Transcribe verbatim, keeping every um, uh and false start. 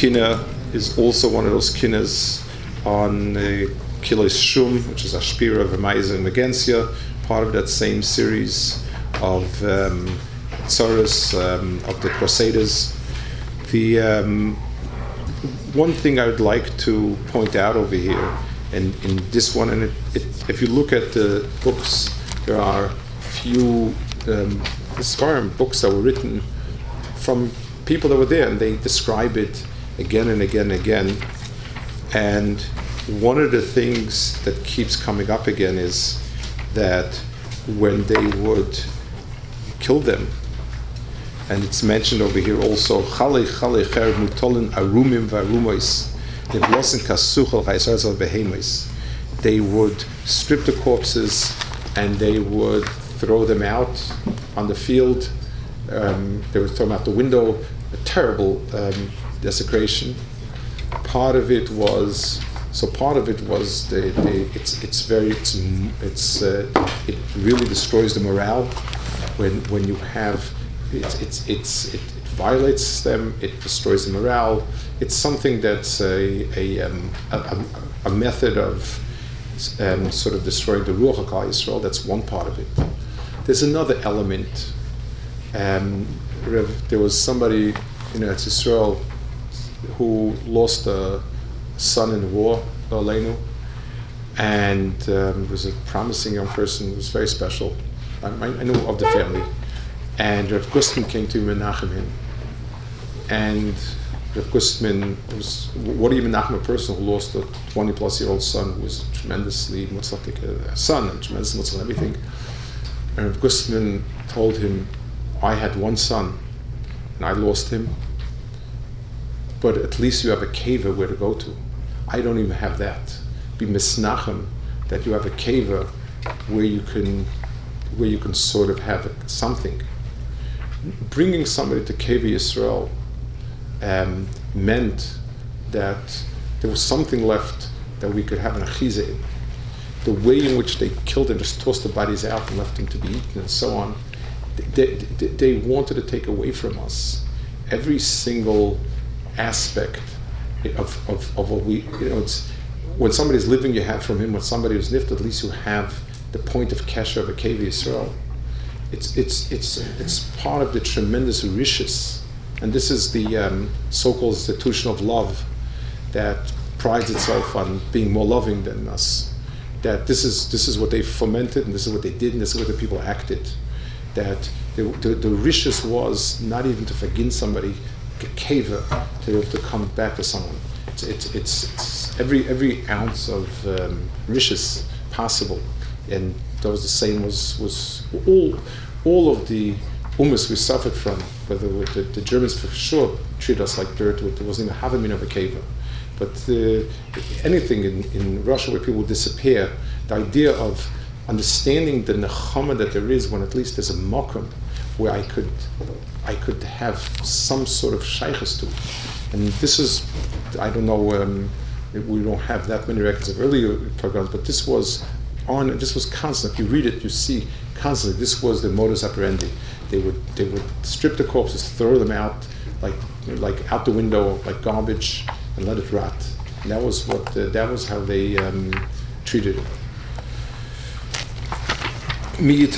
kinna is also one of those kinnas on uh, Kilos Shum, which is Ashpira of Remaiza and Megensia, part of that same series of um, tzoros um, of the Crusaders. The um, one thing I would like to point out over here, and in this one, and it, it, if you look at the books, there are few um, Sfarim books that were written from people that were there, and they describe it again and again and again. And one of the things that keeps coming up again is that when they would kill them, and it's mentioned over here also, Chale Chale Cher Mutolin Arumim Varumois, Nevlosin Kasuchel Chayzarzel Behemois. They would strip the corpses and they would throw them out on the field. Um, they would throw them out the window. A terrible um, desecration. Part of it was so. Part of it was the, the it's it's very it's it's uh, it really destroys the morale when when you have. It's, it's, it's, it, it violates them, it destroys the morale. It's something that's a, a, um, a, a method of um, sort of destroying the Ruach HaKlal Yisrael. That's one part of it. There's another element. Um, there was somebody in Eretz Yisrael who lost a son in the war, Aleinu, and um, was a promising young person who was very special. I, I know of the family. And Rav Gustman came to Menachem him. And Rav Gustman was, what do you Menachem a person who lost a twenty plus year old son who was tremendously mutzlach, a son, and tremendously mutzlach everything. And Rav Gustman told him, I had one son, and I lost him, but at least you have a keva where to go to. I don't even have that. Be misnachem that you have a keva where you can, where you can sort of have a, something. Bringing somebody to Keva Yisrael um, meant that there was something left that we could have an achize in. The way in which they killed and just tossed the bodies out and left them to be eaten and so on, they, they, they wanted to take away from us every single aspect of, of, of what we, you know, it's, when somebody's living you have from him, when somebody was nifted, at least you have the point of kesher of a Keva Yisrael. It's it's it's it's part of the tremendous rishis, and this is the um, so-called institution of love that prides itself on being more loving than us. That this is this is what they fomented, and this is what they did, and this is what the people acted. That the the, the rishis was not even to forgive somebody, keva, to to come back to someone. It's it's it's, it's every every ounce of um, rishis possible, and that was the same was was all all of the ummas we suffered from, whether the, the Germans for sure treated us like dirt, there wasn't even half a minute of a keva. But uh, anything in, in Russia where people disappear, the idea of understanding the nechama that there is when at least there's a mokum where I could I could have some sort of shaykhs to. And this is, I don't know, um, we don't have that many records of earlier programs, but this was on, this was constant. If you read it, you see constantly, this was the modus operandi. They would they would strip the corpses, throw them out, like like out the window, like garbage, and let it rot. And that was what uh, that was how they um, treated it.